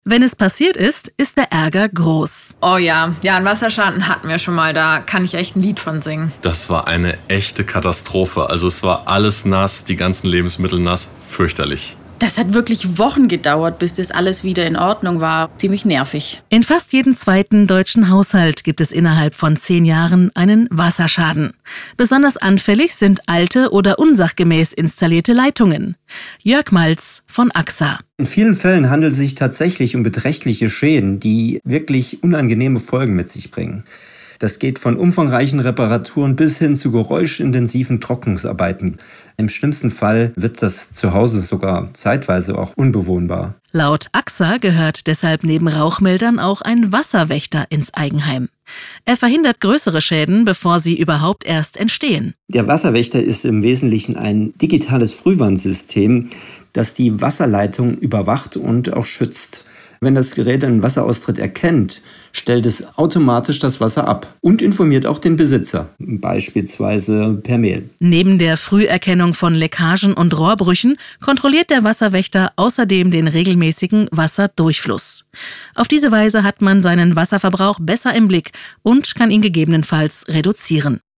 Wenn es passiert ist, ist der Ärger groß. Oh ja, einen Wasserschaden hatten wir schon mal, da kann ich echt ein Lied von singen. Das war eine echte Katastrophe. Also es war alles nass, die ganzen Lebensmittel nass, fürchterlich. Das hat wirklich Wochen gedauert, bis das alles wieder in Ordnung war. Ziemlich nervig. In fast jedem zweiten deutschen Haushalt gibt es innerhalb von 10 Jahren einen Wasserschaden. Besonders anfällig sind alte oder unsachgemäß installierte Leitungen. Jörg Malz von AXA. In vielen Fällen handelt es sich tatsächlich um beträchtliche Schäden, die wirklich unangenehme Folgen mit sich bringen. Das geht von umfangreichen Reparaturen bis hin zu geräuschintensiven Trocknungsarbeiten. Im schlimmsten Fall wird das Zuhause sogar zeitweise auch unbewohnbar. Laut AXA gehört deshalb neben Rauchmeldern auch ein Wasserwächter ins Eigenheim. Er verhindert größere Schäden, bevor sie überhaupt erst entstehen. Der Wasserwächter ist im Wesentlichen ein digitales Frühwarnsystem, das die Wasserleitung überwacht und auch schützt. Wenn das Gerät einen Wasseraustritt erkennt, stellt es automatisch das Wasser ab und informiert auch den Besitzer, beispielsweise per Mail. Neben der Früherkennung von Leckagen und Rohrbrüchen kontrolliert der Wasserwächter außerdem den regelmäßigen Wasserdurchfluss. Auf diese Weise hat man seinen Wasserverbrauch besser im Blick und kann ihn gegebenenfalls reduzieren.